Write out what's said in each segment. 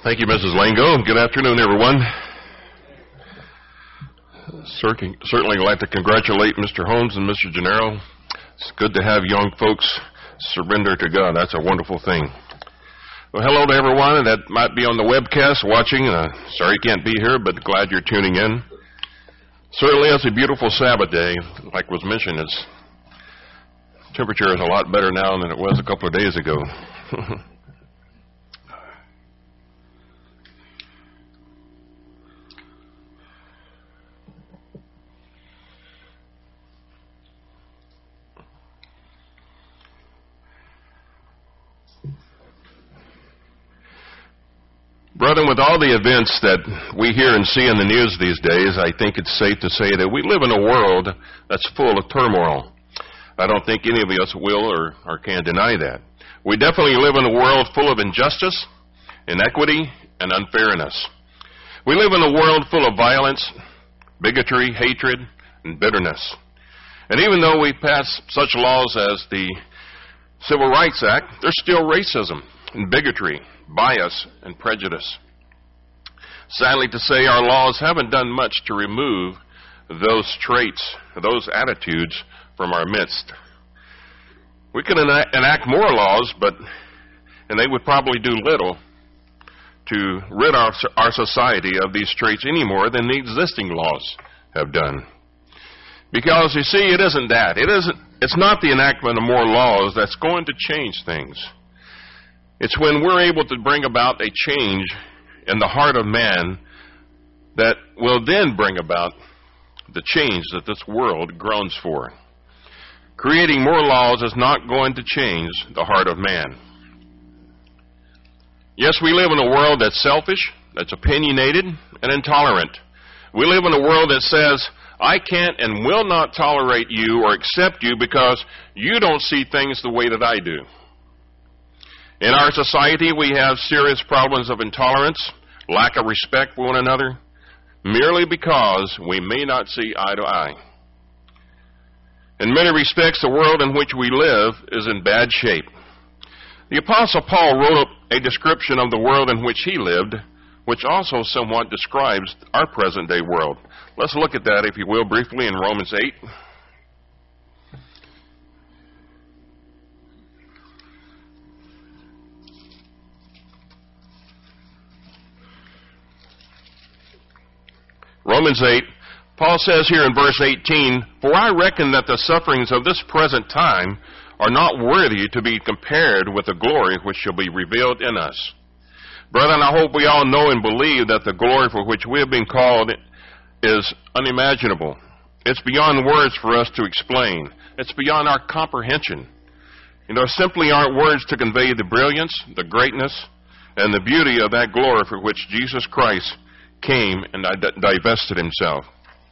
Thank you, Mrs. Lango. Good afternoon, everyone. Certainly like to congratulate Mr. Holmes and Mr. Gennaro. It's good to have young folks surrender to God. That's a wonderful thing. Well, hello to everyone that might be on the webcast watching. Sorry you can't be here, but glad you're tuning in. Certainly it's a beautiful Sabbath day. Like was mentioned, its temperature is a lot better now than it was a couple of days ago. Brethren, with all the events that we hear and see in the news these days, I think it's safe to say that we live in a world that's full of turmoil. I don't think any of us will or can deny that. We definitely live in a world full of injustice, inequity, and unfairness. We live in a world full of violence, bigotry, hatred, and bitterness. And even though we pass such laws as the Civil Rights Act, there's still racism and bigotry, bias, and prejudice. Sadly to say, our laws haven't done much to remove those traits, those attitudes from our midst. We could enact more laws, and they would probably do little to rid our society of these traits any more than the existing laws have done. Because, you see, it isn't that. It's not the enactment of more laws that's going to change things. It's when we're able to bring about a change in the heart of man that will then bring about the change that this world groans for. Creating more laws is not going to change the heart of man. Yes, we live in a world that's selfish, that's opinionated, and intolerant. We live in a world that says, I can't and will not tolerate you or accept you because you don't see things the way that I do. In our society, we have serious problems of intolerance, lack of respect for one another, merely because we may not see eye to eye. In many respects, the world in which we live is in bad shape. The Apostle Paul wrote a description of the world in which he lived, which also somewhat describes our present-day world. Let's look at that, if you will, briefly in Romans 8. Romans 8, Paul says here in verse 18, For I reckon that the sufferings of this present time are not worthy to be compared with the glory which shall be revealed in us. Brethren, I hope we all know and believe that the glory for which we have been called is unimaginable. It's beyond words for us to explain. It's beyond our comprehension. There simply aren't words to convey the brilliance, the greatness, and the beauty of that glory for which Jesus Christ came and divested himself.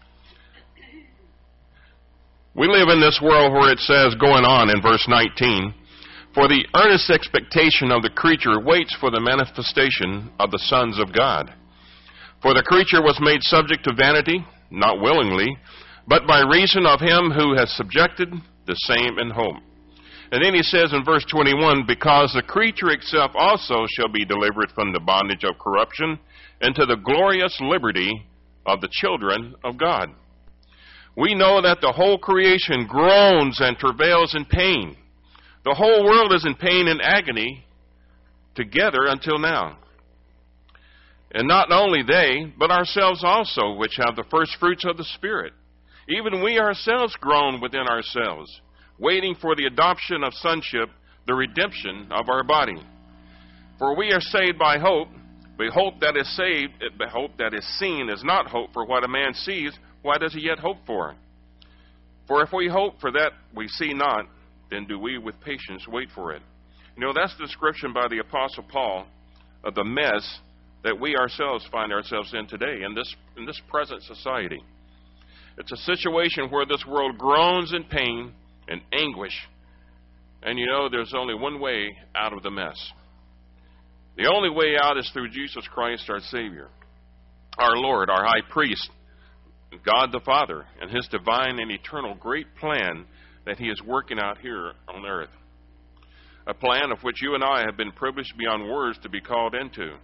We live in this world where it says, going on in verse 19, For the earnest expectation of the creature waits for the manifestation of the sons of God. For the creature was made subject to vanity, not willingly, but by reason of him who has subjected the same in hope. And then he says in verse 21, Because the creature itself also shall be delivered from the bondage of corruption into the glorious liberty of the children of God. We know that the whole creation groans and travails in pain. The whole world is in pain and agony together until now. And not only they, but ourselves also, which have the first fruits of the Spirit. Even we ourselves groan within ourselves, waiting for the adoption of sonship, the redemption of our body. For we are saved by hope. But hope that is saved, but hope that is seen is not hope for what a man sees. Why does he yet hope for? For if we hope for that we see not, then do we with patience wait for it. That's the description by the Apostle Paul of the mess that we ourselves find ourselves in today, in this present society. It's a situation where this world groans in pain and anguish, and there's only one way out of the mess. The only way out is through Jesus Christ, our Savior, our Lord, our High Priest, God the Father, and His divine and eternal great plan that He is working out here on earth. A plan of which you and I have been privileged beyond words to be called into.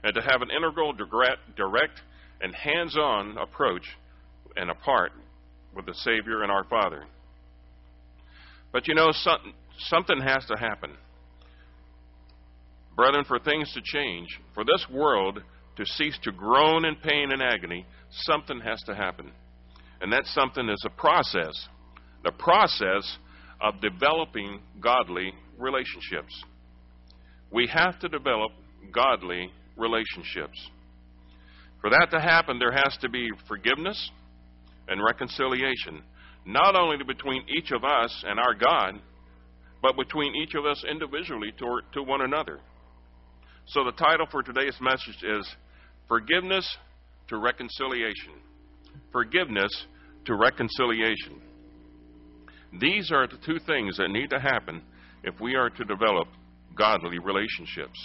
and to have an integral, direct, and hands-on approach and a part with the Savior and our Father. But you know, something has to happen. Brethren, for things to change, for this world to cease to groan in pain and agony, something has to happen. And that something is a process. The process of developing godly relationships. We have to develop godly relationships. For that to happen, there has to be forgiveness and reconciliation, not only between each of us and our God, but between each of us individually to one another. So the title for today's message is Forgiveness to Reconciliation. Forgiveness to reconciliation. These are the two things that need to happen if we are to develop godly relationships.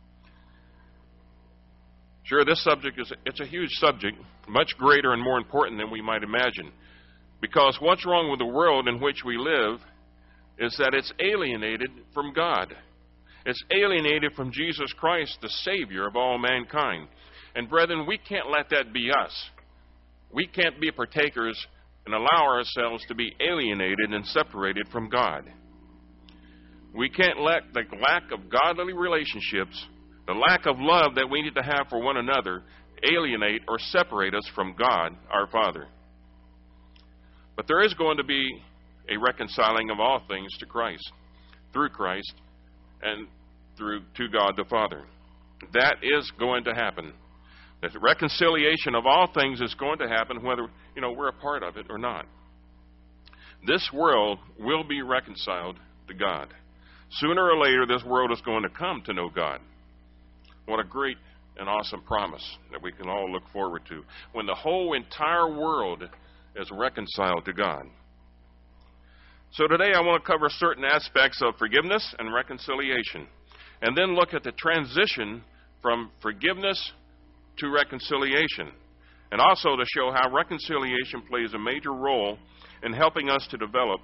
Sure, this subject it's a huge subject, much greater and more important than we might imagine. Because what's wrong with the world in which we live is that it's alienated from God. It's alienated from Jesus Christ, the Savior of all mankind. And brethren, we can't let that be us. We can't be partakers and allow ourselves to be alienated and separated from God. We can't let the lack of godly relationships, the lack of love that we need to have for one another, alienate or separate us from God, our Father. But there is going to be a reconciling of all things to Christ, through Christ, and to God the Father. That is going to happen. The reconciliation of all things is going to happen whether we're a part of it or not. This world will be reconciled to God. Sooner or later, this world is going to come to know God. What a great and awesome promise that we can all look forward to, when the whole entire world is reconciled to God. So today I want to cover certain aspects of forgiveness and reconciliation, and then look at the transition from forgiveness to reconciliation, and also to show how reconciliation plays a major role in helping us to develop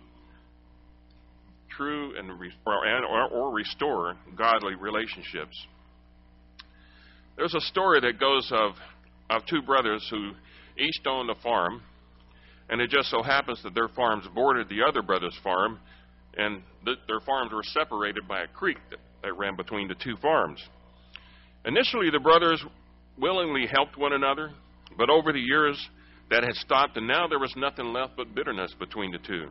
true or restore godly relationships. There's a story that goes of two brothers who each owned a farm, and it just so happens that their farms bordered the other brother's farm, and their farms were separated by a creek that ran between the two farms. Initially, the brothers willingly helped one another, but over the years that had stopped, and now there was nothing left but bitterness between the two.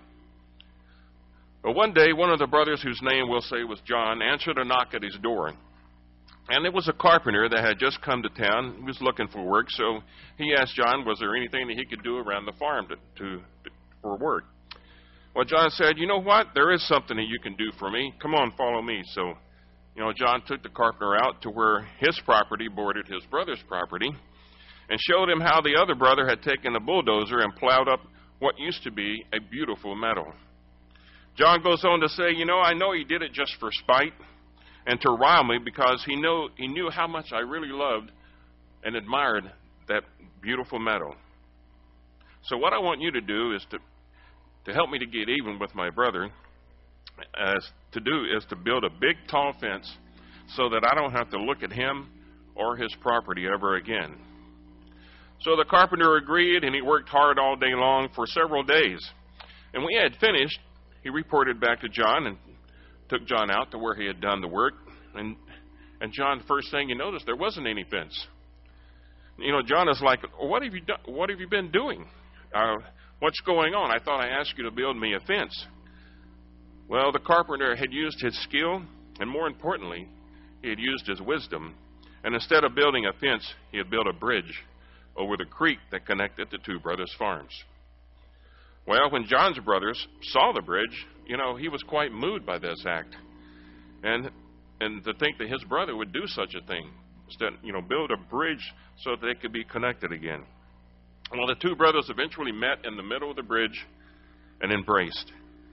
But one day, one of the brothers, whose name we'll say was John, answered a knock at his door. And it was a carpenter that had just come to town. He was looking for work, so he asked John, was there anything that he could do around the farm for work? Well, John said, you know what? There is something that you can do for me. Come on, follow me. So, John took the carpenter out to where his property bordered his brother's property and showed him how the other brother had taken a bulldozer and plowed up what used to be a beautiful meadow. John goes on to say, I know he did it just for spite and to rile me, because he knew how much I really loved and admired that beautiful meadow. So what I want you to do is to help me to get even with my brother, is to build a big tall fence so that I don't have to look at him or his property ever again. So the carpenter agreed, and he worked hard all day long for several days. And when he had finished, he reported back to John and took John out to where he had done the work. And John, the first thing he noticed, there wasn't any fence. John is like, what have you done? What have you been doing? What's going on? I thought I asked you to build me a fence. Well, the carpenter had used his skill, and more importantly, he had used his wisdom. And instead of building a fence, he had built a bridge over the creek that connected the two brothers' farms. Well, when John's brothers saw the bridge, he was quite moved by this act. And to think that his brother would do such a thing, instead, build a bridge so that they could be connected again. Well, the two brothers eventually met in the middle of the bridge and embraced.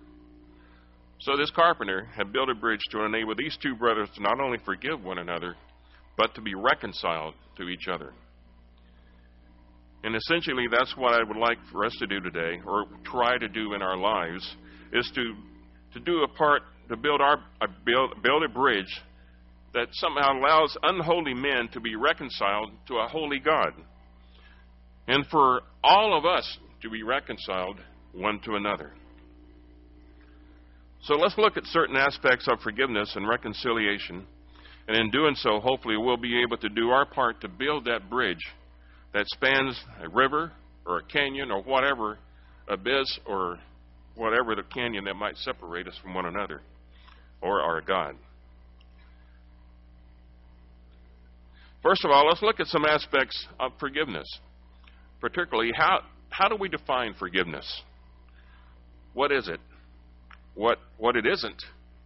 So this carpenter had built a bridge to enable these two brothers to not only forgive one another, but to be reconciled to each other. And essentially, that's what I would like for us to do today, or try to do in our lives, is to do a part, to build a bridge that somehow allows unholy men to be reconciled to a holy God, and for all of us to be reconciled one to another. So let's look at certain aspects of forgiveness and reconciliation, and in doing so, hopefully we'll be able to do our part to build that bridge that spans a river or a canyon or whatever abyss or whatever the canyon that might separate us from one another or our God. First of all, let's look at some aspects of forgiveness. Particularly, how do we define forgiveness? What is it? What it isn't?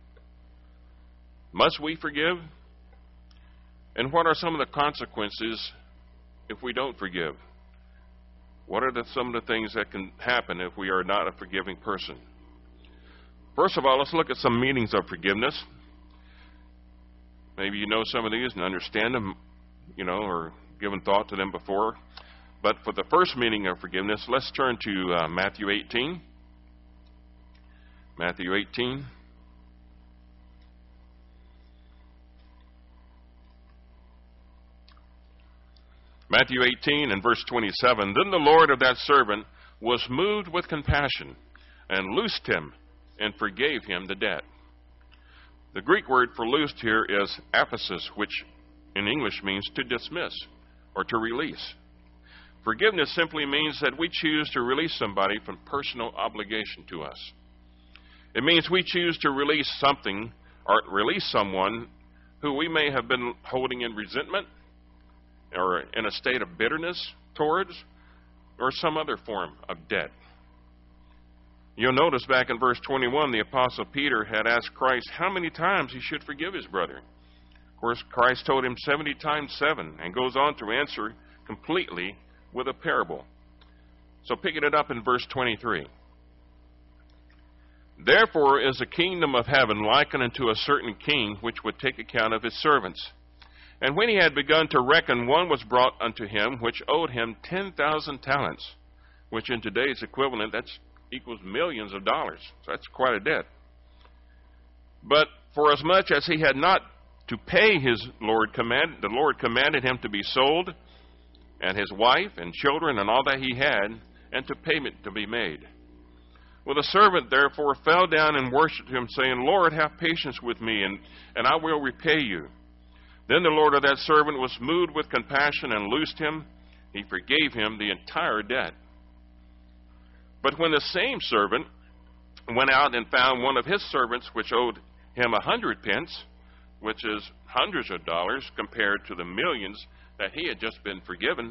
Must we forgive? And what are some of the consequences if we don't forgive? What are some of the things that can happen if we are not a forgiving person? First of all, let's look at some meanings of forgiveness. Maybe you know some of these and understand them, or given thought to them before. But for the first meaning of forgiveness, let's turn to Matthew 18. Matthew 18. Matthew 18 and verse 27. Then the Lord of that servant was moved with compassion and loosed him and forgave him the debt. The Greek word for loosed here is aphesis, which in English means to dismiss or to release. Forgiveness simply means that we choose to release somebody from personal obligation to us. It means we choose to release something or release someone who we may have been holding in resentment or in a state of bitterness towards, or some other form of debt. You'll notice back in verse 21, the Apostle Peter had asked Christ how many times he should forgive his brother. Of course, Christ told him 70 times 7, and goes on to answer completely with a parable. So picking it up in verse 23. Therefore is the kingdom of heaven likened unto a certain king, which would take account of his servants. And when he had begun to reckon, one was brought unto him, which owed him 10,000 talents, which in today's equivalent, that equals millions of dollars. So that's quite a debt. But for as much as he had not to pay, the Lord commanded him to be sold, and his wife and children and all that he had, and to payment to be made. Well, the servant therefore fell down and worshipped him, saying, Lord, have patience with me, and I will repay you. Then the Lord of that servant was moved with compassion and loosed him. He forgave him the entire debt. But when the same servant went out and found one of his servants which owed him 100 pence, which is hundreds of dollars compared to the millions that he had just been forgiven,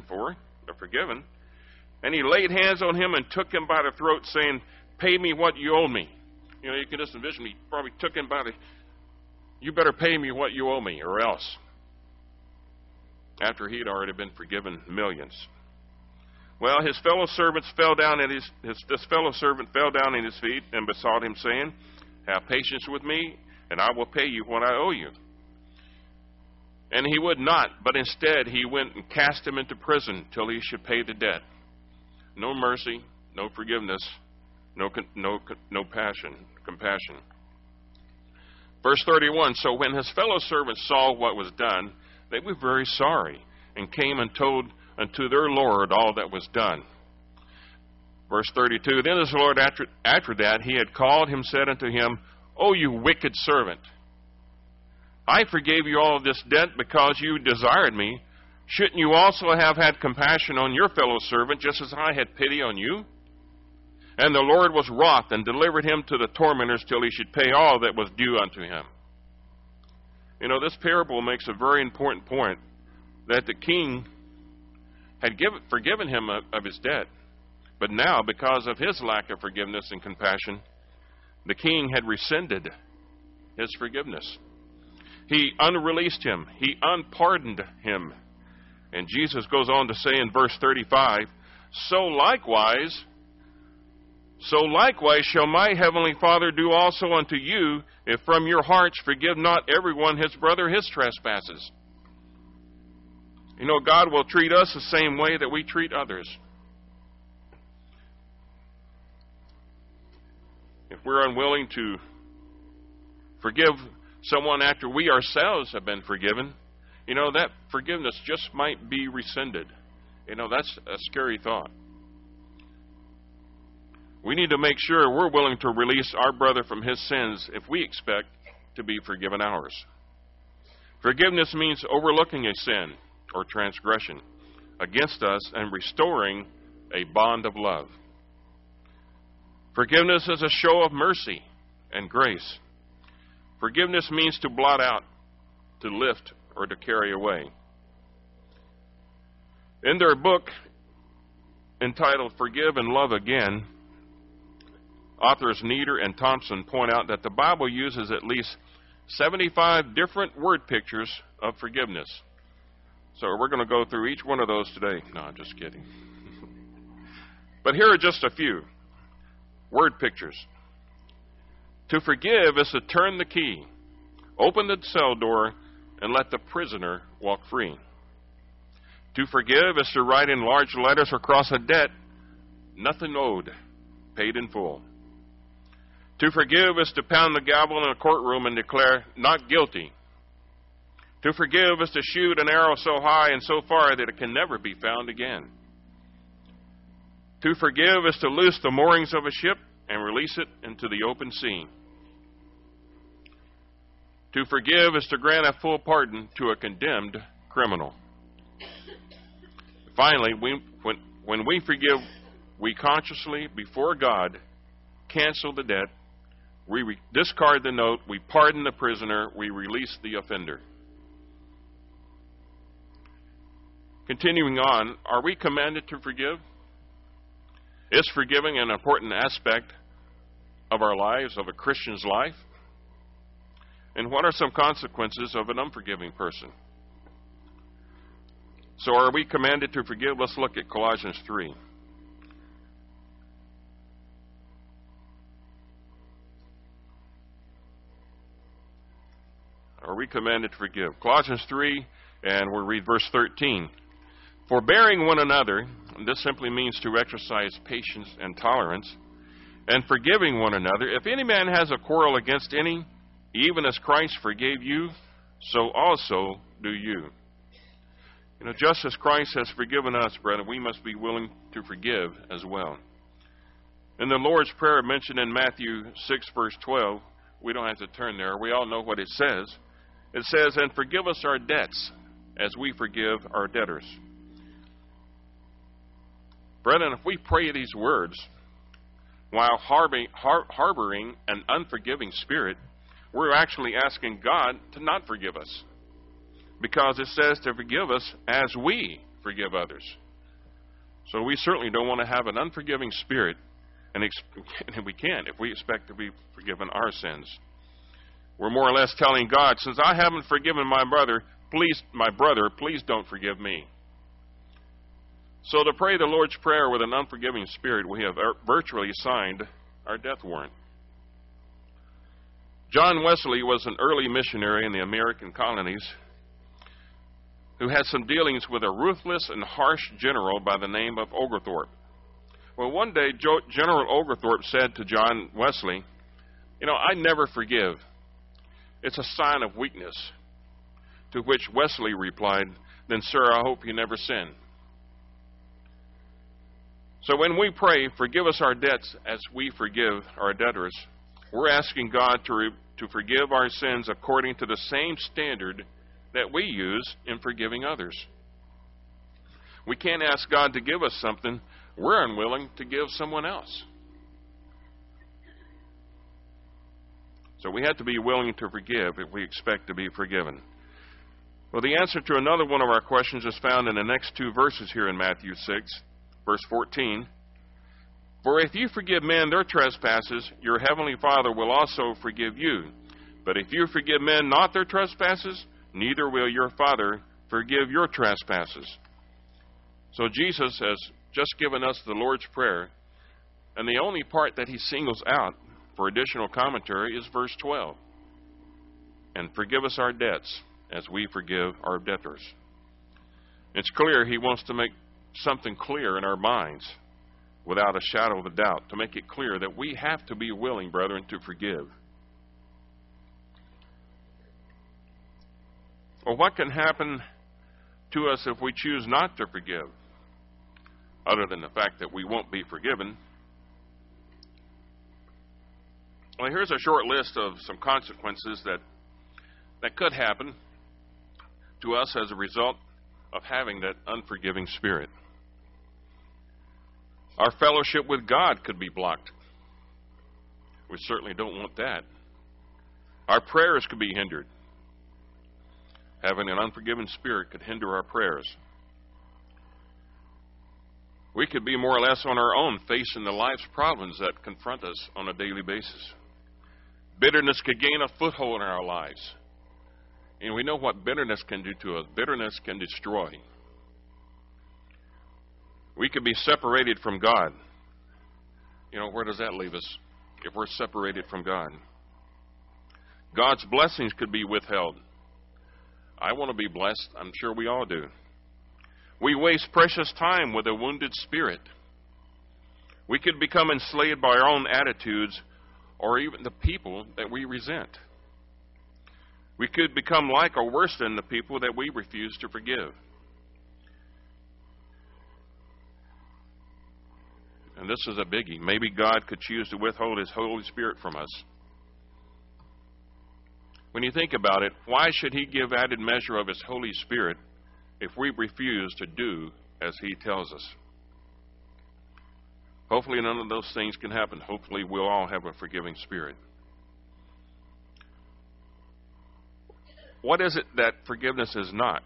and he laid hands on him and took him by the throat, saying, pay me what you owe me. You can just envision he probably took him by the, you better pay me what you owe me, or else. After he had already been forgiven millions. Well, his fellow servants fell down at this fellow servant fell down at his feet and besought him, saying, have patience with me, and I will pay you what I owe you. And he would not, but instead he went and cast him into prison till he should pay the debt. No mercy, no forgiveness, no compassion. Verse 31, so when his fellow servants saw what was done, they were very sorry, and came and told unto their Lord all that was done. Verse 32, then his Lord after that he had called him, said unto him, O you wicked servant, I forgave you all of this debt because you desired me. Shouldn't you also have had compassion on your fellow servant, just as I had pity on you? And the Lord was wroth, and delivered him to the tormentors till he should pay all that was due unto him. This parable makes a very important point, that the king had forgiven him of his debt. But now, because of his lack of forgiveness and compassion, the king had rescinded his forgiveness. He unreleased him. He unpardoned him. And Jesus goes on to say in verse 35, So likewise shall my heavenly Father do also unto you, if from your hearts forgive not everyone his brother his trespasses. God will treat us the same way that we treat others. If we're unwilling to forgive someone after we ourselves have been forgiven, that forgiveness just might be rescinded. That's a scary thought. We need to make sure we're willing to release our brother from his sins if we expect to be forgiven ours. Forgiveness means overlooking a sin or transgression against us and restoring a bond of love. Forgiveness is a show of mercy and grace. Forgiveness means to blot out, to lift, or to carry away. In their book entitled Forgive and Love Again, authors Nieder and Thompson point out that the Bible uses at least 75 different word pictures of forgiveness. So we're going to go through each one of those today. No, I'm just kidding. But here are just a few word pictures. To forgive is to turn the key, open the cell door, and let the prisoner walk free. To forgive is to write in large letters across a debt, nothing owed, paid in full. To forgive is to pound the gavel in a courtroom and declare, not guilty. To forgive is to shoot an arrow so high and so far that it can never be found again. To forgive is to loose the moorings of a ship and release it into the open sea. To forgive is to grant a full pardon to a condemned criminal. Finally, when we forgive, we consciously, before God, cancel the debt, we discard the note, we pardon the prisoner, we release the offender. Continuing on, are we commanded to forgive? Is forgiving an important aspect of our lives, of a Christian's life? And what are some consequences of an unforgiving person? So are we commanded to forgive? Let's look at Colossians 3. Are we commanded to forgive? Colossians 3, and we'll read verse 13. Forbearing one another, and this simply means to exercise patience and tolerance, and forgiving one another. If any man has a quarrel against any, even as Christ forgave you, so also do you. Just as Christ has forgiven us, brethren, we must be willing to forgive as well. In the Lord's Prayer mentioned in Matthew 6, verse 12, we don't have to turn there. We all know what it says. It says, and forgive us our debts as we forgive our debtors. Brethren, if we pray these words while harboring an unforgiving spirit, we're actually asking God to not forgive us. Because it says to forgive us as we forgive others. So we certainly don't want to have an unforgiving spirit, and we can't if we expect to be forgiven our sins. We're more or less telling God, since I haven't forgiven my brother, please don't forgive me. So to pray the Lord's Prayer with an unforgiving spirit, we have virtually signed our death warrant. John Wesley was an early missionary in the American colonies who had some dealings with a ruthless and harsh general by the name of Oglethorpe. Well, one day, General Oglethorpe said to John Wesley, I never forgive. It's a sign of weakness. To which Wesley replied, then, sir, I hope you never sin. So when we pray, forgive us our debts as we forgive our debtors, we're asking God to forgive our sins according to the same standard that we use in forgiving others. We can't ask God to give us something we're unwilling to give someone else. So we have to be willing to forgive if we expect to be forgiven. Well, the answer to another one of our questions is found in the next two verses here in Matthew 6, verse 14. For if you forgive men their trespasses, your heavenly Father will also forgive you. But if you forgive men not their trespasses, neither will your Father forgive your trespasses. So Jesus has just given us the Lord's Prayer, and the only part that he singles out for additional commentary is verse 12. And forgive us our debts as we forgive our debtors. It's clear he wants to make something clear in our minds without a shadow of a doubt, to make it clear that we have to be willing, brethren, to forgive. Well, what can happen to us if we choose not to forgive? Other than the fact that we won't be forgiven. Well, here's a short list of some consequences that could happen to us as a result of having that unforgiving spirit. Our fellowship with God could be blocked. We certainly don't want that. Our prayers could be hindered. Having an unforgiven spirit could hinder our prayers. We could be more or less on our own, facing the life's problems that confront us on a daily basis. Bitterness could gain a foothold in our lives. And we know what bitterness can do to us. Bitterness can destroy. We could be separated from God. Where does that leave us if we're separated from God? God's blessings could be withheld. I want to be blessed. I'm sure we all do. We waste precious time with a wounded spirit. We could become enslaved by our own attitudes or even the people that we resent. We could become like or worse than the people that we refuse to forgive. And this is a biggie. Maybe God could choose to withhold His Holy Spirit from us. When you think about it, why should He give added measure of His Holy Spirit if we refuse to do as He tells us? Hopefully none of those things can happen. Hopefully we'll all have a forgiving spirit. What is it that forgiveness is not?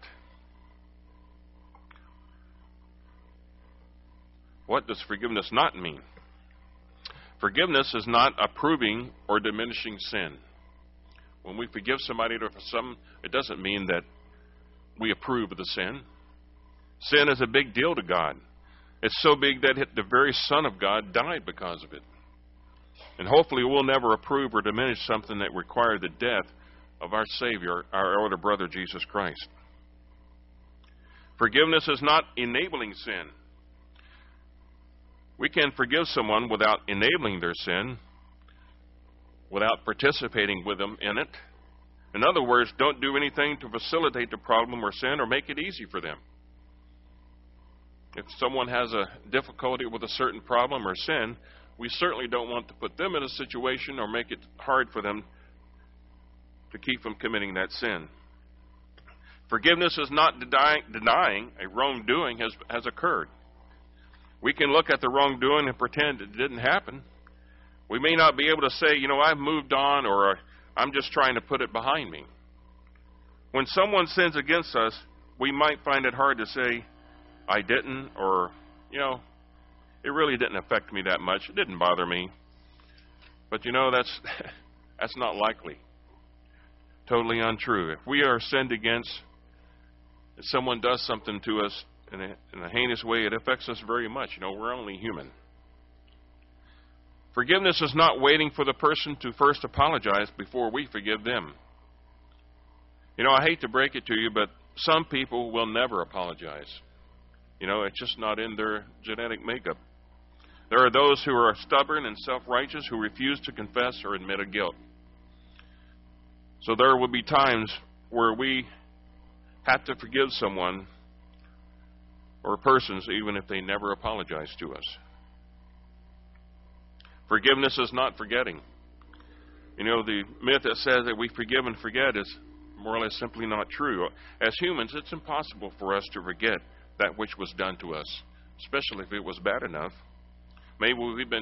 What does forgiveness not mean? Forgiveness is not approving or diminishing sin. When we forgive somebody for something, it doesn't mean that we approve of the sin. Sin is a big deal to God. It's so big that the very Son of God died because of it. And hopefully we'll never approve or diminish something that required the death of our Savior, our older brother, Jesus Christ. Forgiveness is not enabling sin. We can forgive someone without enabling their sin, without participating with them in it. In other words, don't do anything to facilitate the problem or sin or make it easy for them. If someone has a difficulty with a certain problem or sin, we certainly don't want to put them in a situation or make it hard for them to keep from committing that sin. Forgiveness is not denying a wrongdoing has occurred. We can look at the wrongdoing and pretend it didn't happen. We may not be able to say, I've moved on, or I'm just trying to put it behind me. When someone sins against us, we might find it hard to say, I didn't, or, it really didn't affect me that much. It didn't bother me. But, that's not likely. Totally untrue. If we are sinned against, if someone does something to us in a heinous way, it affects us very much. We're only human. Forgiveness is not waiting for the person to first apologize before we forgive them. I hate to break it to you, but some people will never apologize. It's just not in their genetic makeup. There are those who are stubborn and self-righteous who refuse to confess or admit a guilt. So there will be times where we have to forgive someone or persons even if they never apologize to us. Forgiveness is not forgetting. The myth that says that we forgive and forget is more or less simply not true. As humans, it's impossible for us to forget that which was done to us, especially if it was bad enough. Maybe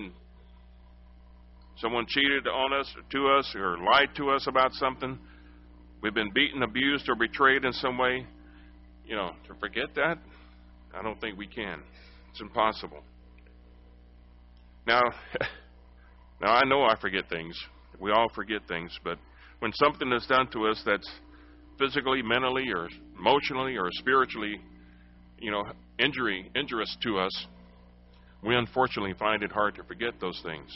someone cheated on us, to us, or lied to us about something. We've been beaten, abused, or betrayed in some way. To forget that, I don't think we can. It's impossible. Now I know I forget things. We all forget things, but when something is done to us that's physically, mentally, or emotionally, or spiritually, injurious to us, we unfortunately find it hard to forget those things.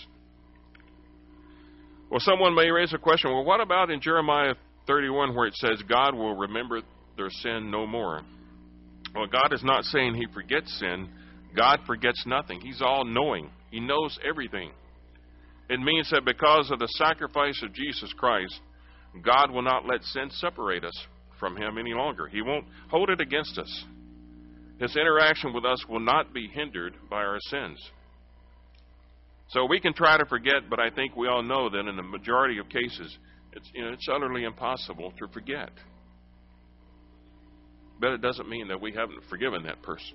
Well, someone may raise a question, well, what about in Jeremiah 31 where it says God will remember their sin no more? Well, God is not saying He forgets sin. God forgets nothing. He's all-knowing. He knows everything. It means that because of the sacrifice of Jesus Christ, God will not let sin separate us from him any longer. He won't hold it against us. His interaction with us will not be hindered by our sins. So we can try to forget, but I think we all know that in the majority of cases, it's utterly impossible to forget. But it doesn't mean that we haven't forgiven that person.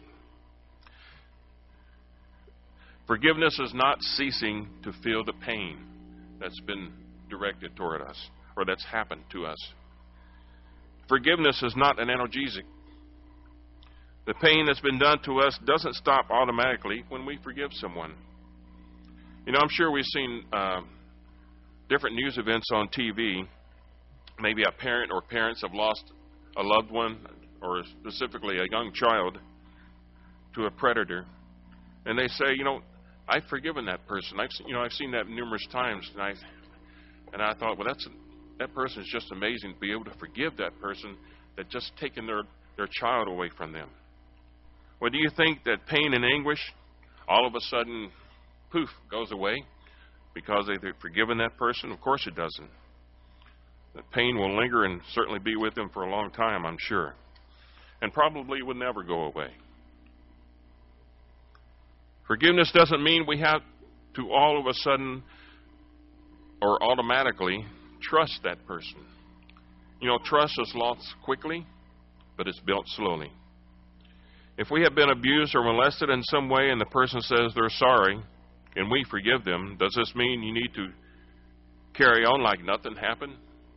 Forgiveness is not ceasing to feel the pain that's been directed toward us or that's happened to us. Forgiveness is not an analgesic. The pain that's been done to us doesn't stop automatically when we forgive someone. I'm sure we've seen different news events on TV. Maybe a parent or parents have lost a loved one, or specifically a young child, to a predator. And they say, I've forgiven that person. I've seen that numerous times. And I thought, well, that person is just amazing to be able to forgive that person that just taken their child away from them. Well, do you think that pain and anguish all of a sudden, poof, goes away because they've forgiven that person? Of course it doesn't. The pain will linger and certainly be with them for a long time, I'm sure. And probably would never go away. Forgiveness doesn't mean we have to all of a sudden or automatically trust that person. Trust is lost quickly, but it's built slowly. If we have been abused or molested in some way and the person says they're sorry and we forgive them, does this mean you need to carry on like nothing happened?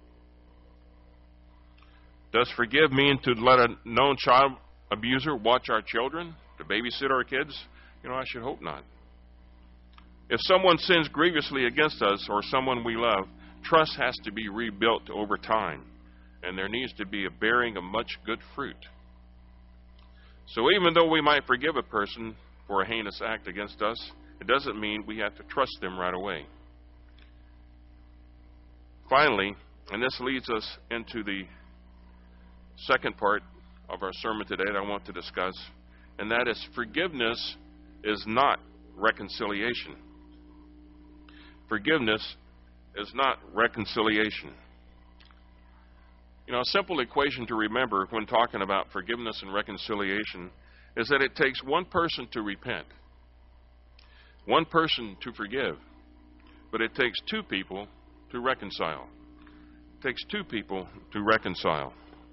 Does forgive mean to let a known child abuser watch our children, to babysit our kids? I should hope not. If someone sins grievously against us or someone we love, trust has to be rebuilt over time, and there needs to be a bearing of much good fruit. So even though we might forgive a person for a heinous act against us, it doesn't mean we have to trust them right away. Finally, and this leads us into the second part of our sermon today that I want to discuss, and that is forgiveness is not reconciliation. Forgiveness is not reconciliation. A simple equation to remember when talking about forgiveness and reconciliation is that it takes one person to repent, one person to forgive, but it takes two people to reconcile. It takes two people to reconcile.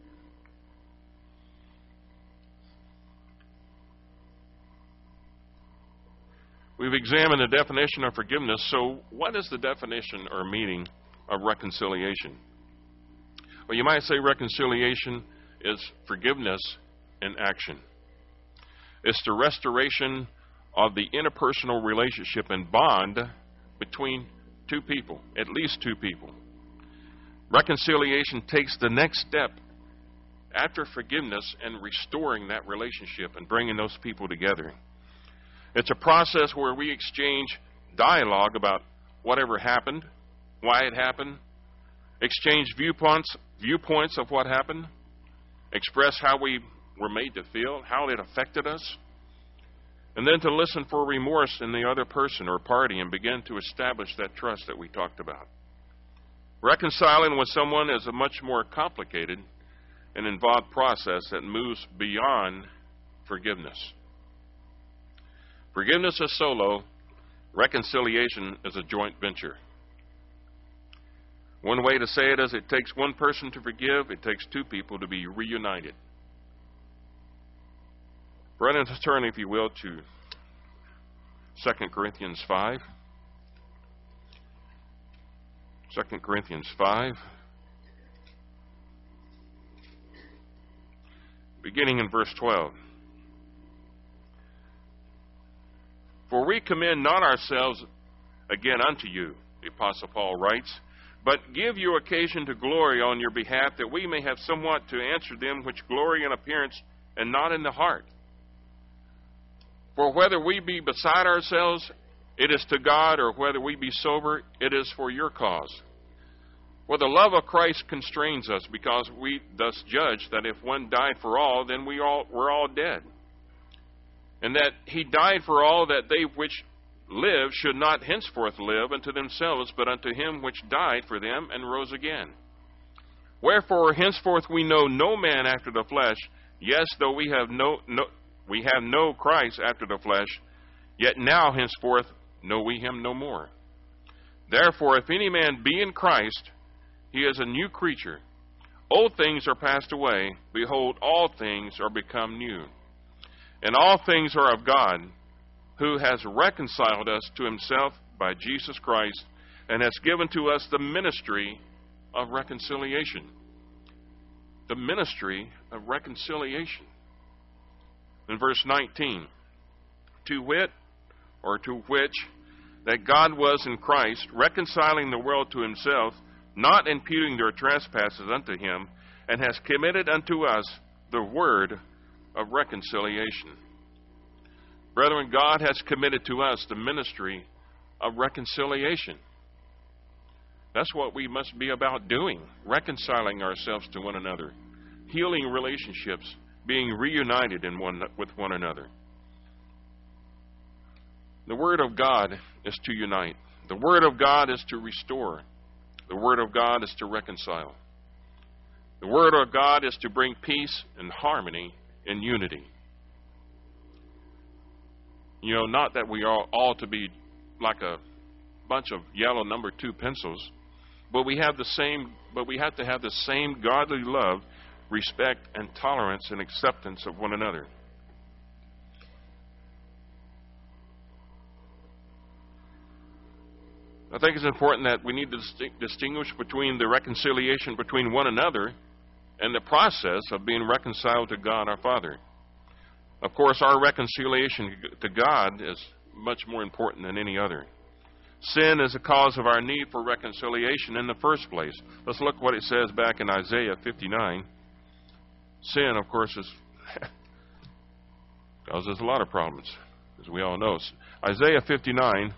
We've examined the definition of forgiveness, so what is the definition or meaning of reconciliation? Well, you might say reconciliation is forgiveness in action. It's the restoration of the interpersonal relationship and bond between two people, at least two people. Reconciliation takes the next step after forgiveness and restoring that relationship and bringing those people together. It's a process where we exchange dialogue about whatever happened, why it happened, exchange viewpoints of what happened, express how we were made to feel, how it affected us, and then to listen for remorse in the other person or party and begin to establish that trust that we talked about. Reconciling with someone is a much more complicated and involved process that moves beyond forgiveness. Forgiveness is solo. Reconciliation is a joint venture. One way to say it is it takes one person to forgive, it takes two people to be reunited. Brethren, turn, if you will, to 2 Corinthians 5. 2 Corinthians 5. Beginning in verse 12. For we commend not ourselves again unto you, the Apostle Paul writes, but give you occasion to glory on your behalf, that we may have somewhat to answer them which glory in appearance and not in the heart. For whether we be beside ourselves, it is to God, or whether we be sober, it is for your cause. For the love of Christ constrains us, because we thus judge that if one died for all, then we're all dead. And that he died for all, that they which live should not henceforth live unto themselves, but unto him which died for them and rose again. Wherefore henceforth we know no man after the flesh. Yes, though we have no Christ after the flesh, yet now henceforth know we him no more. Therefore, if any man be in Christ, he is a new creature. Old things are passed away. Behold, all things are become new. And all things are of God, who has reconciled us to himself by Jesus Christ, and has given to us the ministry of reconciliation. The ministry of reconciliation. In verse 19, to wit, or to which, that God was in Christ, reconciling the world to himself, not imputing their trespasses unto him, and has committed unto us the word of reconciliation. Brethren, God has committed to us the ministry of reconciliation. That's what we must be about doing, reconciling ourselves to one another, healing relationships, being reunited with one another. The Word of God is to unite. The Word of God is to restore. The Word of God is to reconcile. The Word of God is to bring peace and harmony and unity. You know, not that we are all to be like a bunch of yellow number 2 pencils, but we have to have the same godly love, respect, and tolerance and acceptance of one another. I think it's important that we need to distinguish between the reconciliation between one another and the process of being reconciled to God our Father. Of course, our reconciliation to God is much more important than any other. Sin is the cause of our need for reconciliation in the first place. Let's look what it says back in Isaiah 59. Sin, of course, causes a lot of problems, as we all know. Isaiah 59.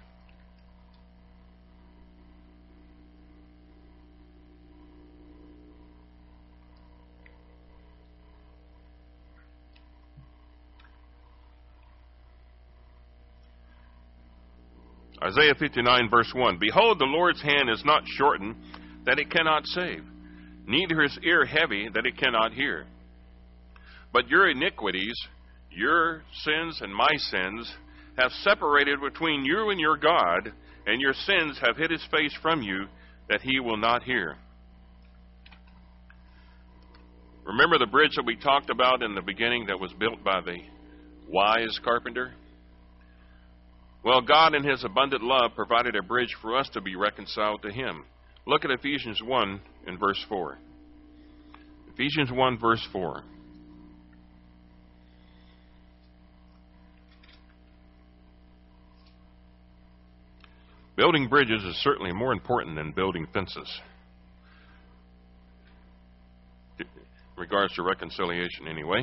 Isaiah 59, verse 1. Behold, the Lord's hand is not shortened, that it cannot save, neither his ear heavy, that it cannot hear. But your iniquities, your sins and my sins, have separated between you and your God, and your sins have hid his face from you, that he will not hear. Remember the bridge that we talked about in the beginning that was built by the wise carpenter? Well, God in his abundant love provided a bridge for us to be reconciled to him. Look at Ephesians 1 and verse 4. Ephesians 1 verse 4. Building bridges is certainly more important than building fences. In regards to reconciliation, anyway.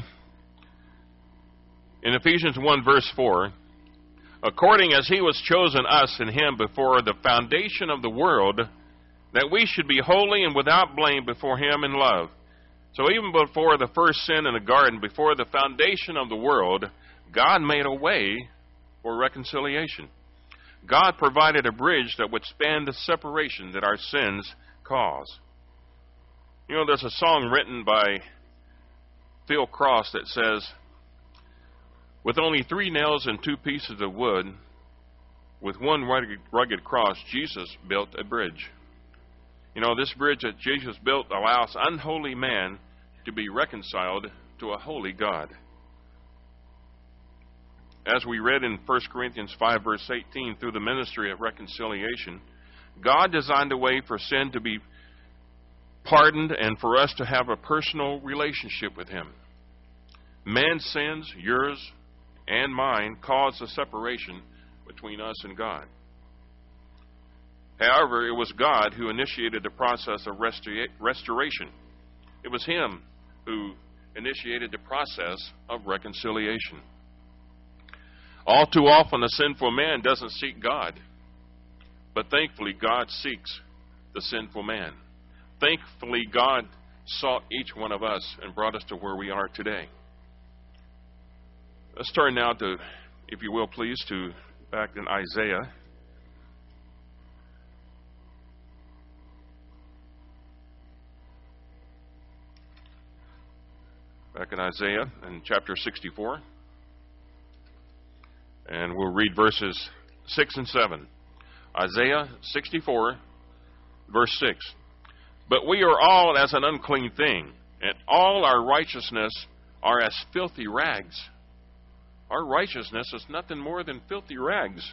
In Ephesians 1 verse 4, according as he was chosen us in him before the foundation of the world, that we should be holy and without blame before him in love. So even before the first sin in the garden, before the foundation of the world, God made a way for reconciliation. God provided a bridge that would span the separation that our sins cause. You know, there's a song written by Phil Cross that says, with only 3 nails and 2 pieces of wood, with one rugged cross, Jesus built a bridge. You know, this bridge that Jesus built allows unholy man to be reconciled to a holy God. As we read in 1 Corinthians 5 verse 18, through the ministry of reconciliation, God designed a way for sin to be pardoned and for us to have a personal relationship with him. Man's sins, yours and mine, caused a separation between us and God. However, it was God who initiated the process of restoration. It was him who initiated the process of reconciliation. All too often, a sinful man doesn't seek God. But thankfully, God seeks the sinful man. Thankfully, God sought each one of us and brought us to where we are today. Let's turn now to, if you will please, to back in Isaiah. back in Isaiah in chapter 64. And we'll read verses 6 and 7. Isaiah 64, verse 6. But we are all as an unclean thing, and all our righteousness are as filthy rags. Our righteousness is nothing more than filthy rags.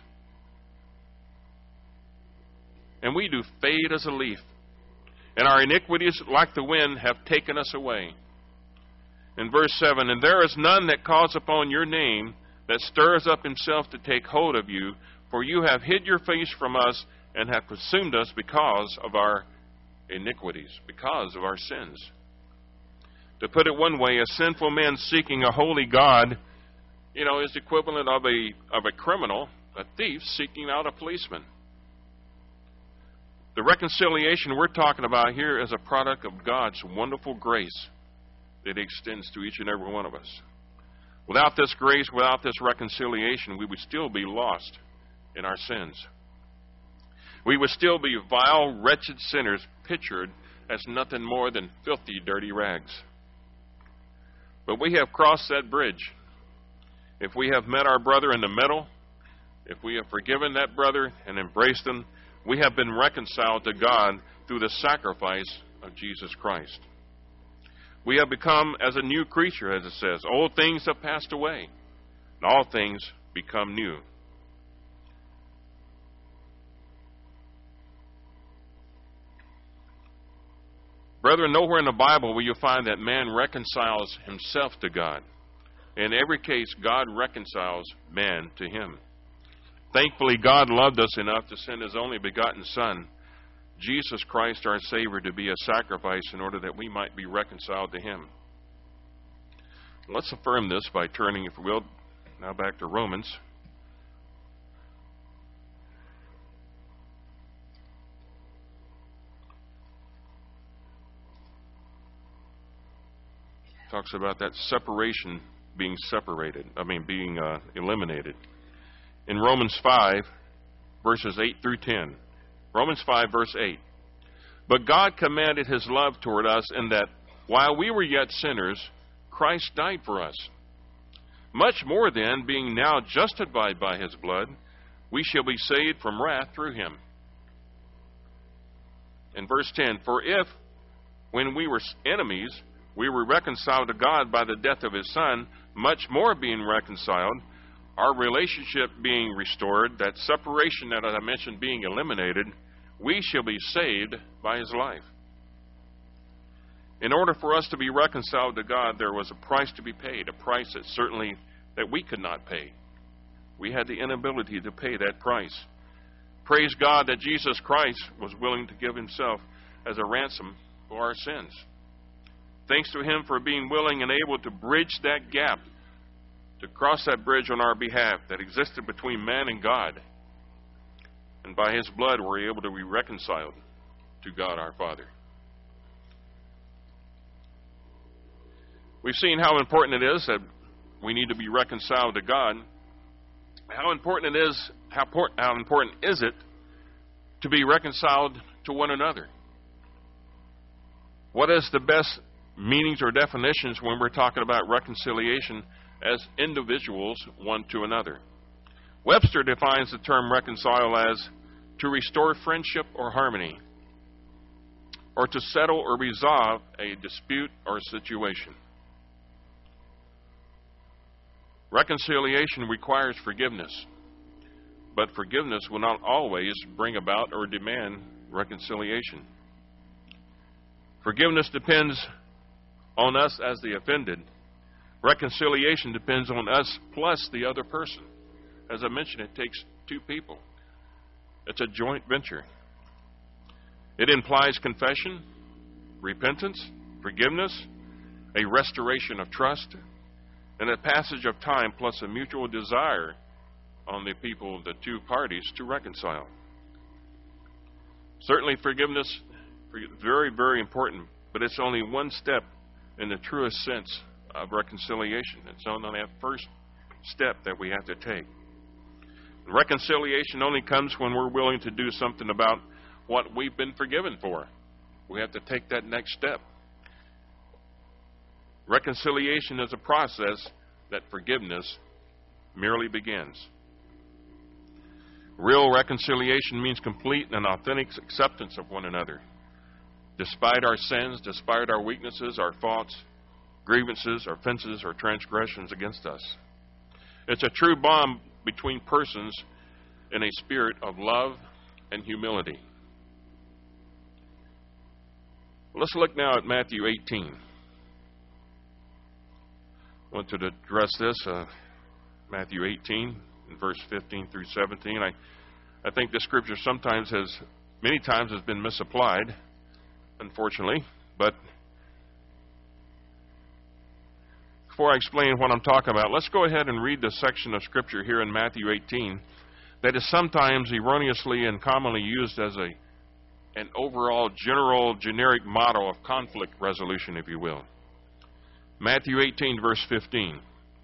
And we do fade as a leaf, and our iniquities, like the wind, have taken us away. In verse 7, and there is none that calls upon your name, that stirs up himself to take hold of you, for you have hid your face from us, and have consumed us because of our iniquities, because of our sins. To put it one way, a sinful man seeking a holy God, is equivalent of a criminal, a thief, seeking out a policeman. The reconciliation we're talking about here is a product of God's wonderful grace that He extends to each and every one of us. Without this grace, without this reconciliation, we would still be lost in our sins. We would still be vile, wretched sinners, pictured as nothing more than filthy, dirty rags. But we have crossed that bridge. If we have met our brother in the middle, if we have forgiven that brother and embraced him, we have been reconciled to God through the sacrifice of Jesus Christ. We have become as a new creature, as it says. Old things have passed away, and all things become new. Brethren, nowhere in the Bible will you find that man reconciles himself to God. In every case, God reconciles man to Him. Thankfully, God loved us enough to send His only begotten Son, Jesus Christ our Savior, to be a sacrifice in order that we might be reconciled to Him. Let's affirm this by turning, if we will, now back to Romans. Talks about that separation being eliminated. In Romans 5, verses 8 through 10. Romans 5, verse 8. But God commanded His love toward us in that while we were yet sinners, Christ died for us. Much more then, being now justified by His blood, we shall be saved from wrath through Him. In verse 10, for if, when we were enemies, we were reconciled to God by the death of His Son, much more being reconciled, our relationship being restored, that separation that I mentioned being eliminated, we shall be saved by His life. In order for us to be reconciled to God, there was a price to be paid, a price that we could not pay. We had the inability to pay that price. Praise God that Jesus Christ was willing to give Himself as a ransom for our sins. Thanks to Him for being willing and able to bridge that gap, to cross that bridge on our behalf that existed between man and God. And by His blood, we're able to be reconciled to God our Father. We've seen how important it is that we need to be reconciled to God. How important is it to be reconciled to one another? What is the best meanings or definitions when we're talking about reconciliation as individuals one to another? Webster defines the term reconcile as to restore friendship or harmony, or to settle or resolve a dispute or situation. Reconciliation requires forgiveness, but forgiveness will not always bring about or demand reconciliation. Forgiveness depends on us as the offended. Reconciliation depends on us plus the other person. As I mentioned, it takes two people. It's a joint venture. It implies confession, repentance, forgiveness, a restoration of trust, and a passage of time plus a mutual desire on the two parties to reconcile. Certainly forgiveness is very, very important, but it's only one step in the truest sense of reconciliation. It's only that first step that we have to take. Reconciliation only comes when we're willing to do something about what we've been forgiven for. We have to take that next step. Reconciliation is a process that forgiveness merely begins. Real reconciliation means complete and authentic acceptance of one another. Despite our sins, despite our weaknesses, our faults, grievances, offenses, or transgressions against us. It's a true bond between persons in a spirit of love and humility. Let's look now at Matthew 18. I want to address this, Matthew 18, in verse 15 through 17. I think this scripture many times has been misapplied, unfortunately. But before I explain what I'm talking about, let's go ahead and read the section of scripture here in Matthew 18 that is sometimes erroneously and commonly used as an overall generic model of conflict resolution, if you will. Matthew 18, verse 15.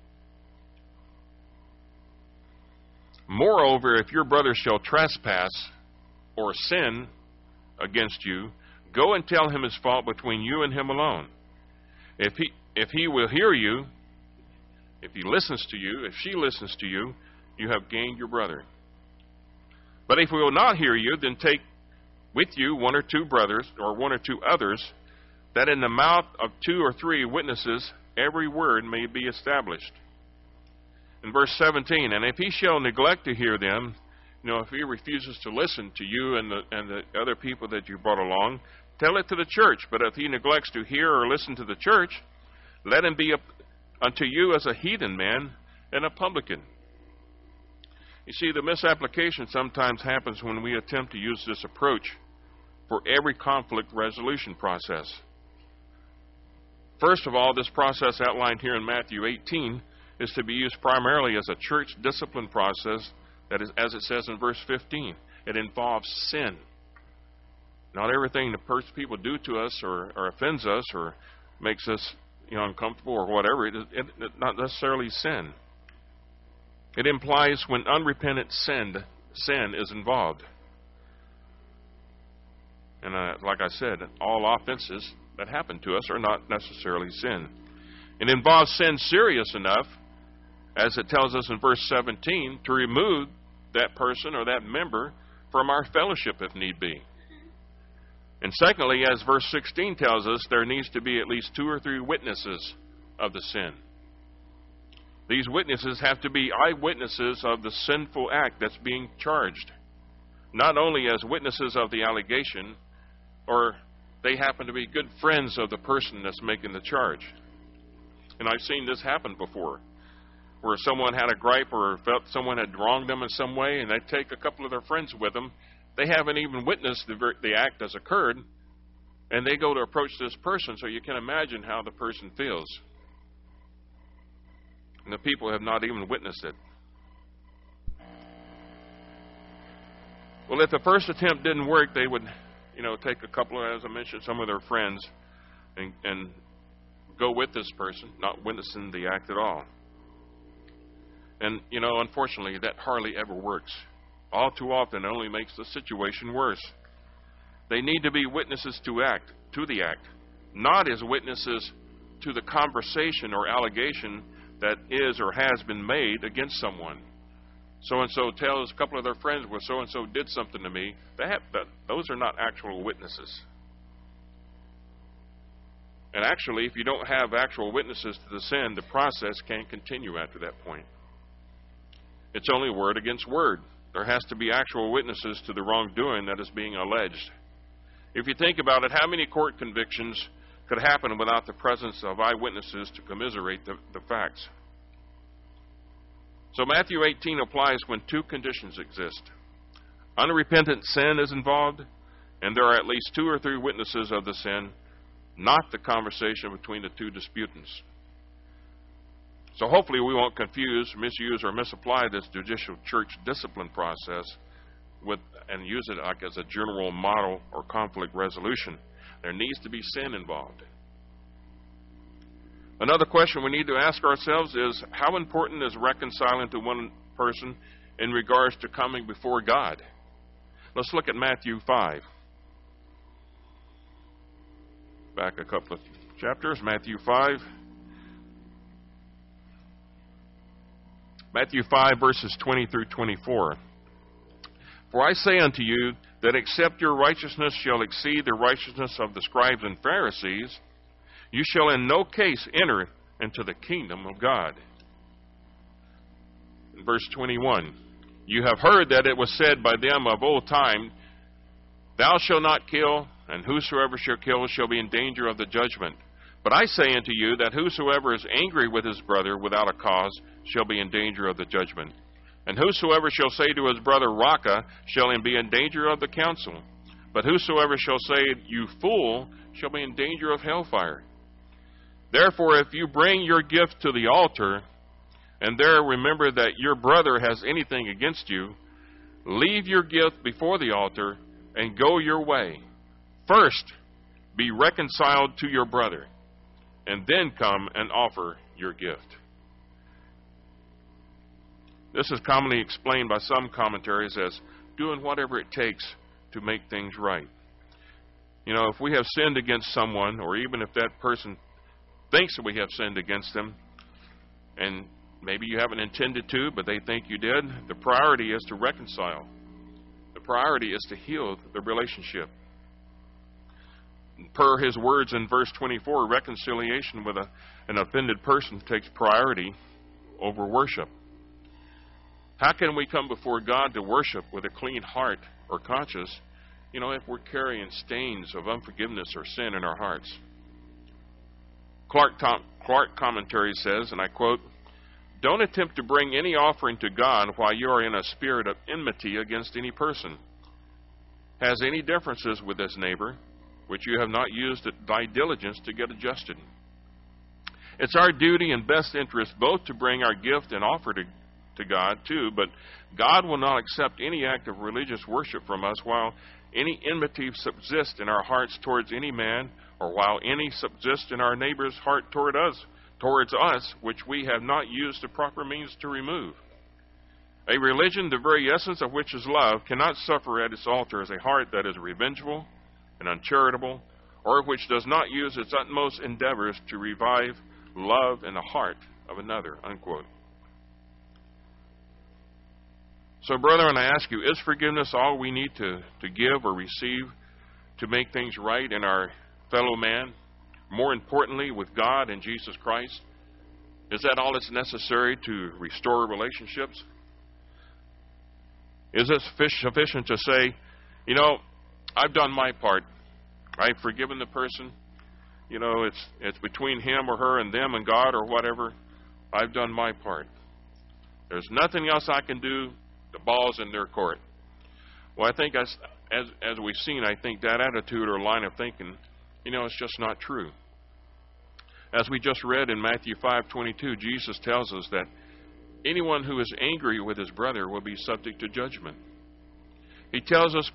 Moreover, if your brother shall trespass or sin against you, go and tell him his fault between you and him alone. If he will hear you, if he listens to you, if she listens to you, you have gained your brother. But if he will not hear you, then take with you one or two brothers or one or two others, that in the mouth of 2 or 3 witnesses every word may be established. In verse 17, and if he shall neglect to hear them, if he refuses to listen to you and the other people that you brought along, tell it to the church. But if he neglects to hear or listen to the church, let him be unto you as a heathen man and a publican. You see, the misapplication sometimes happens when we attempt to use this approach for every conflict resolution process. First of all, this process outlined here in Matthew 18 is to be used primarily as a church discipline process, that is, as it says in verse 15. It involves sin. Not everything the people do to us or offends us or makes us uncomfortable or whatever, it not necessarily sin. It implies when unrepentant sin is involved. And like I said, all offenses that happen to us are not necessarily sin. It involves sin serious enough, as it tells us in verse 17, to remove that person or that member from our fellowship if need be. And secondly, as verse 16 tells us, there needs to be at least 2 or 3 witnesses of the sin. These witnesses have to be eyewitnesses of the sinful act that's being charged. Not only as witnesses of the allegation, or they happen to be good friends of the person that's making the charge. And I've seen this happen before, where someone had a gripe or felt someone had wronged them in some way, and they take a couple of their friends with them. They haven't even witnessed the act as occurred, and they go to approach this person, so you can imagine how the person feels. And the people have not even witnessed it. Well, if the first attempt didn't work, they would, take a couple of, as I mentioned, some of their friends and go with this person, not witnessing the act at all. And, unfortunately, that hardly ever works. All too often, it only makes the situation worse. They need to be witnesses to the act, not as witnesses to the conversation or allegation that is or has been made against someone. So-and-so tells a couple of their friends, well, so-and-so did something to me. Those are not actual witnesses. And actually, if you don't have actual witnesses to the sin, the process can't continue after that point. It's only word against word. There has to be actual witnesses to the wrongdoing that is being alleged. If you think about it, how many court convictions could happen without the presence of eyewitnesses to commiserate the facts? So Matthew 18 applies when 2 conditions exist. Unrepentant sin is involved, and there are at least 2 or 3 witnesses of the sin, not the conversation between the 2 disputants. So hopefully we won't confuse, misuse, or misapply this judicial church discipline process and use it like as a general model or conflict resolution. There needs to be sin involved. Another question we need to ask ourselves is, how important is reconciling to one person in regards to coming before God? Let's look at Matthew 5. Back a couple of chapters, Matthew 5. Matthew 5, verses 20 through 24. For I say unto you, that except your righteousness shall exceed the righteousness of the scribes and Pharisees, you shall in no case enter into the kingdom of God. In verse 21, you have heard that it was said by them of old time, thou shalt not kill, and whosoever shall kill shall be in danger of the judgment. But I say unto you that whosoever is angry with his brother without a cause shall be in danger of the judgment. And whosoever shall say to his brother, Raca, shall be in danger of the council. But whosoever shall say, you fool, shall be in danger of hellfire. Therefore, if you bring your gift to the altar, and there remember that your brother has anything against you, leave your gift before the altar, and go your way. First, be reconciled to your brother, and then come and offer your gift. This is commonly explained by some commentaries as doing whatever it takes to make things right. You know, if we have sinned against someone, or even if that person thinks that we have sinned against them, and maybe you haven't intended to, but they think you did, the priority is to reconcile. The priority is to heal the relationship. Per his words in verse 24, reconciliation with an offended person takes priority over worship. How can we come before God to worship with a clean heart or conscience, if we're carrying stains of unforgiveness or sin in our hearts? Clark commentary says, and I quote, don't attempt to bring any offering to God while you are in a spirit of enmity against any person. Has any differences with this neighbor, which you have not used thy diligence to get adjusted. It's our duty and best interest both to bring our gift and offer to God too, but God will not accept any act of religious worship from us while any enmity subsists in our hearts towards any man, or while any subsists in our neighbor's heart towards us, which we have not used the proper means to remove. A religion, the very essence of which is love, cannot suffer at its altar as a heart that is revengeful and uncharitable, or which does not use its utmost endeavors to revive love in the heart of another, unquote. So, brethren, I ask you, is forgiveness all we need to give or receive to make things right in our fellow man? More importantly, with God and Jesus Christ? Is that all that's necessary to restore relationships? Is it sufficient to say, I've done my part. I've forgiven the person. It's between him or her and them and God or whatever. I've done my part. There's nothing else I can do. The ball's in their court. Well, I think as we've seen, I think that attitude or line of thinking, it's just not true. As we just read in Matthew 5:22, Jesus tells us that anyone who is angry with his brother will be subject to judgment. He tells us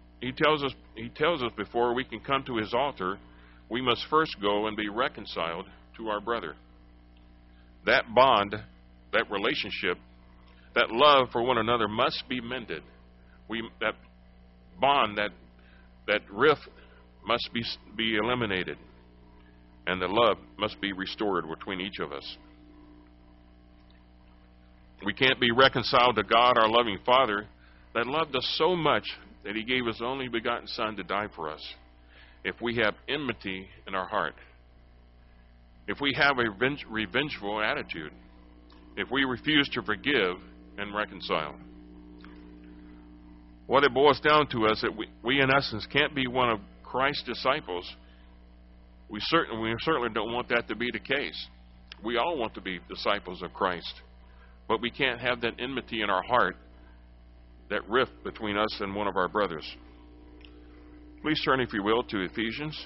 before we can come to his altar, we must first go and be reconciled to our brother. That bond, that relationship, that love for one another must be mended. That bond, that rift must be eliminated, and the love must be restored between each of us. We can't be reconciled to God, our loving Father, that loved us so much that He gave His only begotten Son to die for us, if we have enmity in our heart, if we have a revengeful attitude, if we refuse to forgive and reconcile. What it boils down to is that we in essence can't be one of Christ's disciples. We certainly don't want that to be the case. We all want to be disciples of Christ, but we can't have that enmity in our heart, that rift between us and one of our brothers. Please turn, if you will, to Ephesians.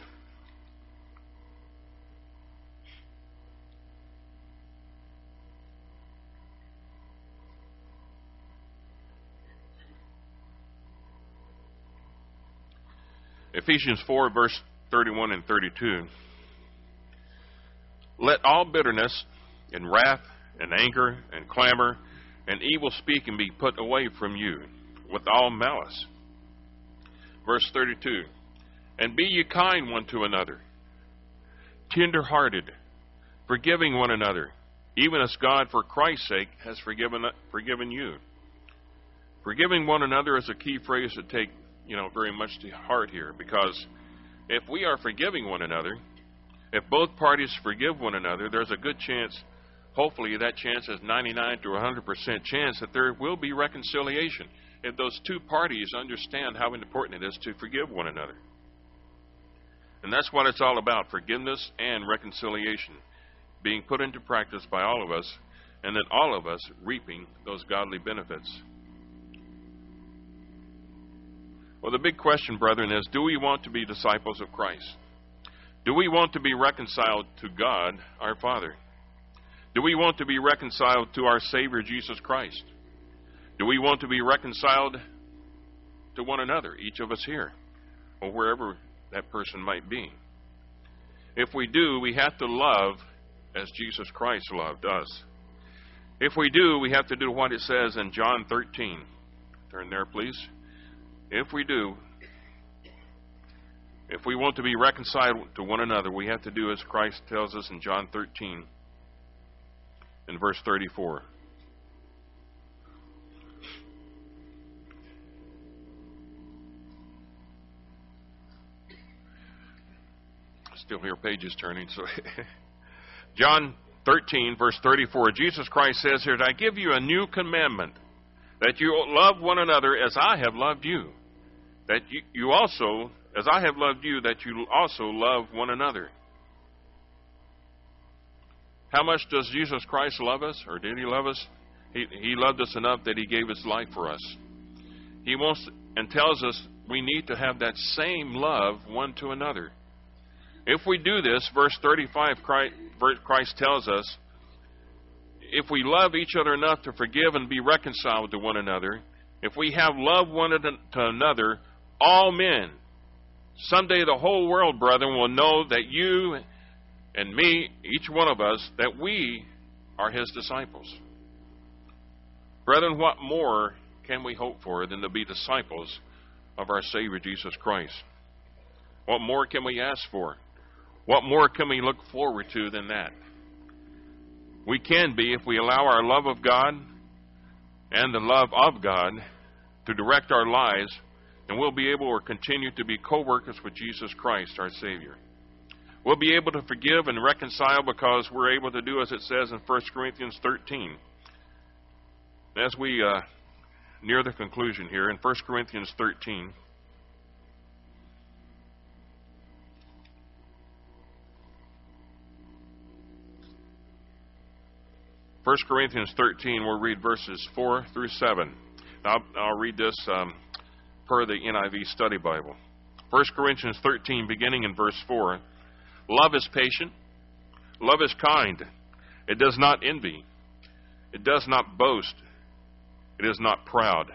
Ephesians 4, verse 31 and 32. Let all bitterness and wrath and anger and clamor and evil speaking be put away from you with all malice. Verse 32. And be ye kind one to another, tender-hearted, forgiving one another, even as God, for Christ's sake, has forgiven you. Forgiving one another is a key phrase to take, very much to heart here, because if we are forgiving one another, if both parties forgive one another, there's a good chance, hopefully that chance is 99 to 100% chance that there will be reconciliation if those two parties understand how important it is to forgive one another. And that's what it's all about, forgiveness and reconciliation being put into practice by all of us, and then all of us reaping those godly benefits. Well, the big question, brethren, is, do we want to be disciples of Christ? Do we want to be reconciled to God, our Father? Do we want to be reconciled to our Savior, Jesus Christ? Do we want to be reconciled to one another, each of us here, or wherever that person might be? If we do, we have to love as Jesus Christ loved us. If we do, we have to do what it says in John 13. Turn there, please. If we do, if we want to be reconciled to one another, we have to do as Christ tells us in John 13, in verse 34. Still hear pages turning, so John 13, verse 34, Jesus Christ says here, I give you a new commandment, that you love one another as I have loved you. That you also, as I have loved you, that you also love one another. How much does Jesus Christ love us, or did He love us? He loved us enough that He gave His life for us. He wants and tells us we need to have that same love one to another. If we do this, verse 35, Christ tells us, if we love each other enough to forgive and be reconciled to one another, if we have love one to another, all men, someday the whole world, brethren, will know that you and me, each one of us, that we are His disciples. Brethren, what more can we hope for than to be disciples of our Savior Jesus Christ? What more can we ask for? What more can we look forward to than that? We can be if we allow our love of God and the love of God to direct our lives, and we'll be able to continue to be co-workers with Jesus Christ, our Savior. We'll be able to forgive and reconcile because we're able to do as it says in 1 Corinthians 13. As we near the conclusion here, in 1 Corinthians 13, 1 Corinthians 13, we'll read verses 4 through 7. I'll read this per the NIV Study Bible. 1 Corinthians 13, beginning in verse 4. Love is patient. Love is kind. It does not envy. It does not boast. It is not proud.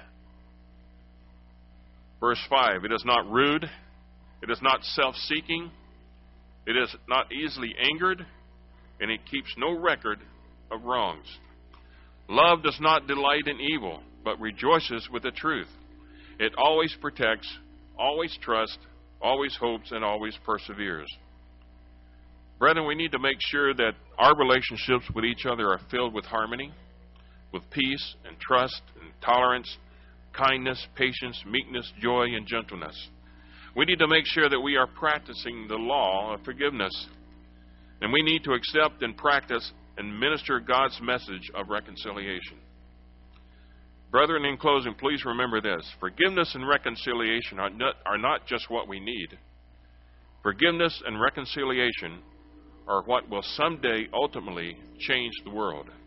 Verse 5. It is not rude. It is not self-seeking. It is not easily angered. And it keeps no record of wrongs. Love does not delight in evil, but rejoices with the truth. It always protects, always trusts, always hopes, and always perseveres. Brethren, we need to make sure that our relationships with each other are filled with harmony, with peace and trust and tolerance, kindness, patience, meekness, joy, and gentleness. We need to make sure that we are practicing the law of forgiveness. And we need to accept and practice and minister God's message of reconciliation. Brethren, in closing, please remember this. Forgiveness and reconciliation are not just what we need. Forgiveness and reconciliation are what will someday ultimately change the world.